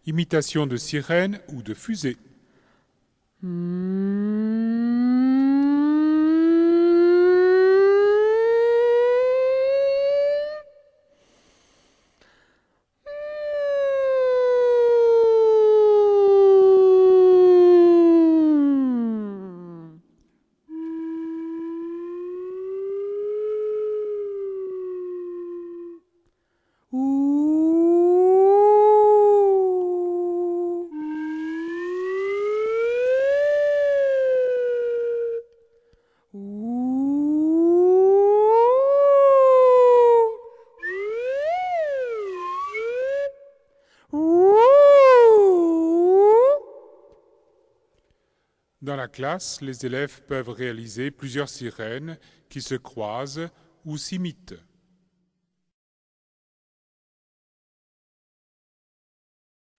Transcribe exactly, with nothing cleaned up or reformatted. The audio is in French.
Imitation de sirène ou de fusée. Dans la classe, les élèves peuvent réaliser plusieurs sirènes qui se croisent ou s'imitent.